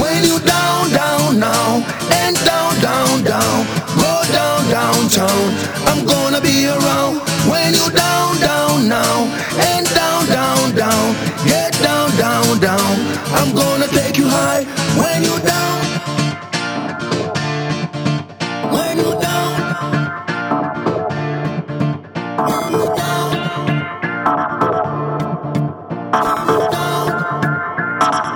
When you down, down now, and down, down, down, go down, downtown. I'm gonna be around. When you down, down now, and down, down, down, get down, down, down. I'm gonna take you high. When you down, when you down, when you down, when you down.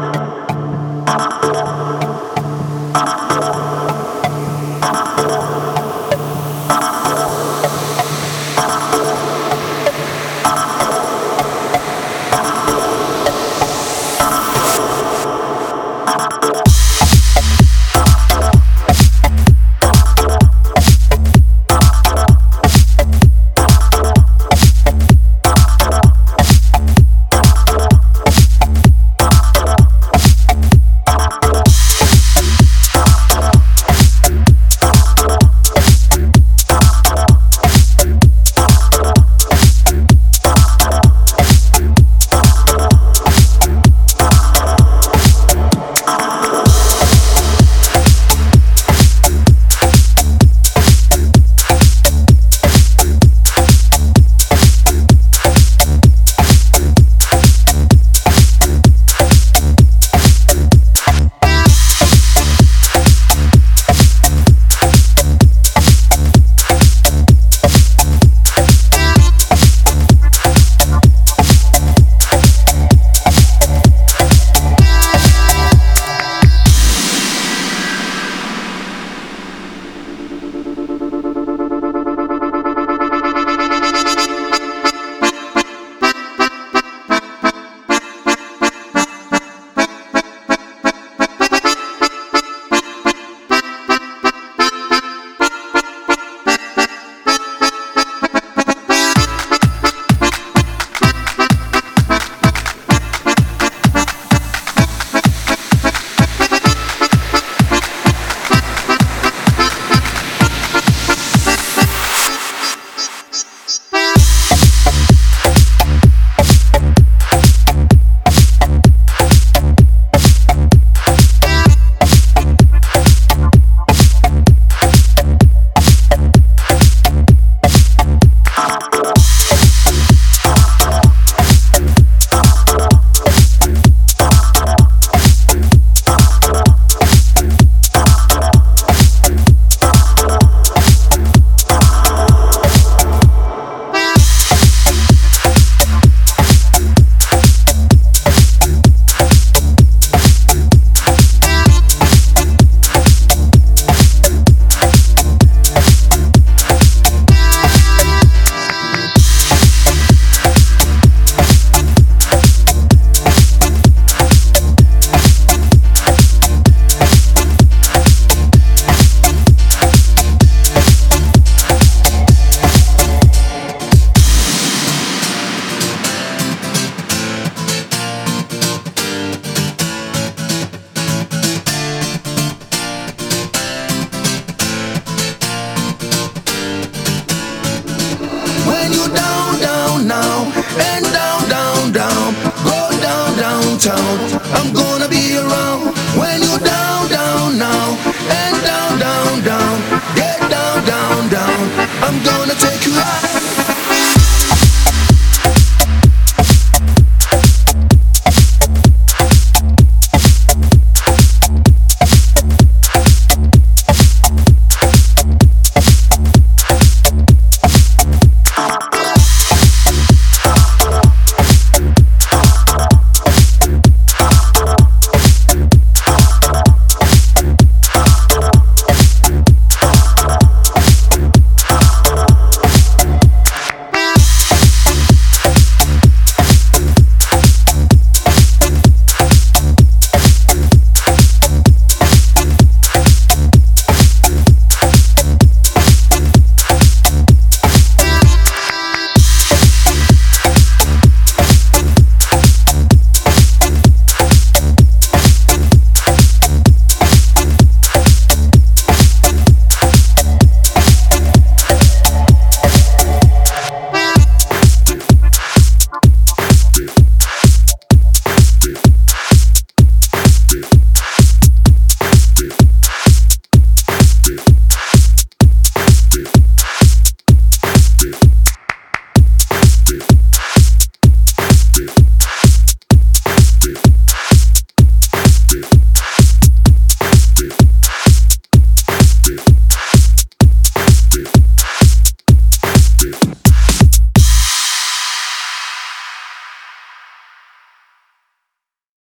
And down, down, down, go down, downtown. I'm gonna be around. When you down, down now, and down, down, down, get down, down, down. I'm gonna take you high.